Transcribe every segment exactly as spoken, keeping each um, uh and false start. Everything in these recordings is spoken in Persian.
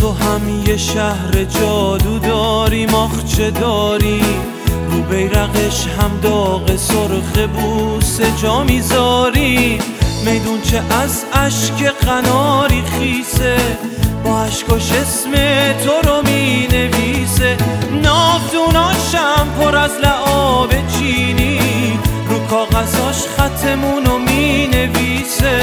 تو هم یه شهر جادو داری، ماخچه داری رو بیرقش هم داغ سرخ بوسه جا میذاری. میدون چه از اشک قناری خیسه، با اشکاش اسم تو رو می نویسه. ناودوناشم پر از لعاب چینی، رو کاغذاش خطمونو می نویسه.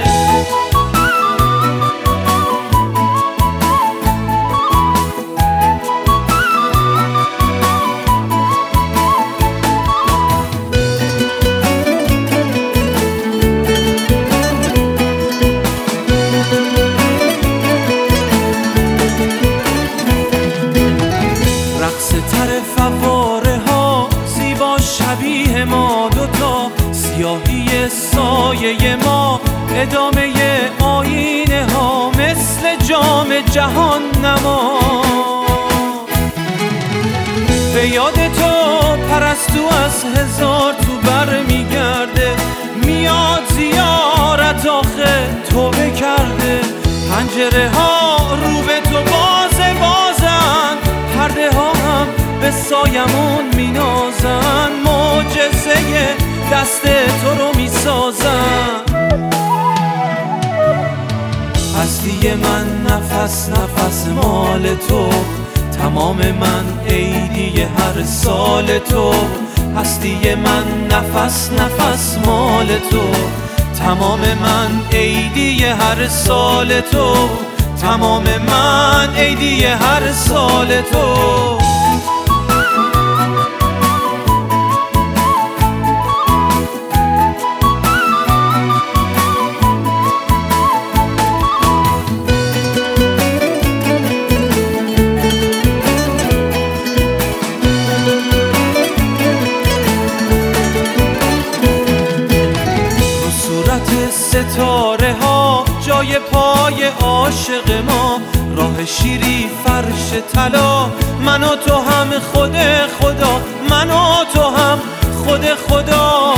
فواره ها زیبا شبیه ما دوتا، سیاهی سایه ما ادامه آینه ها، مثل جام جهان نما. به یاد تو پرستو از هزار تو بر میگرده، میاد زیارت آخه توبه کرده. پنجره ها رو به تو بازه بازن، پرده ها هم به سایمون مینازن، معجزه دست تو رو میسازن. هستی من نفس نفس مال تو، تمام من عیدی هر سال تو. هستی من نفس نفس مال تو، تمام من عیدی هر سال تو. تمام من عیدی هر سال تو. ستاره ها جای پای عاشق ما، راه شیری فرش طلا. من و تو هم خود خدا، من و تو هم خود خدا.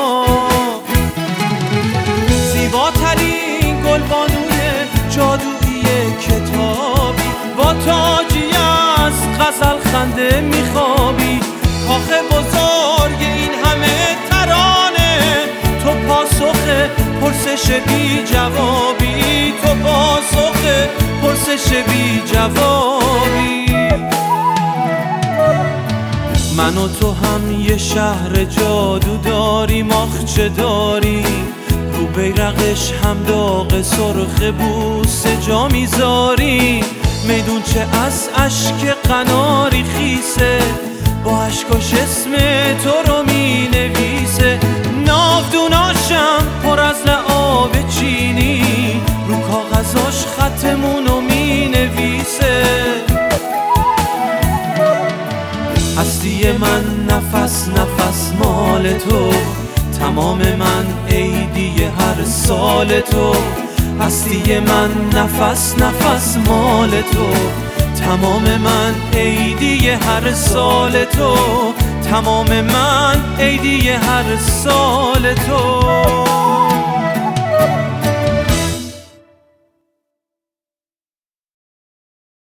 زیباترین گلبانوی جادویی کتابی، با تاجی از غزل خنده میخوابی. کاخ بزرگ این همه ترانه، تو پاسخ پرسش بی جوابی، تو پاسخ پرسش بی جوابی. من و تو هم یه شهر جادو داری، ماخچه داری رو بیرقش هم داغ سرخ بوسه جا میذاری. میدون چه از اشک قناری خیسه، با اشکاش اسم تو رو می نویسه. ناودوناشم پر از لعاب چینی، رو کاغذاش خطمونو می نویسه. هستی من نفس نفس مال تو، تمام من عیدی هر سال تو. هستی من نفس نفس مال تو، تمام من عیدی هر سال تو. تمام من عیدی هر سال تو.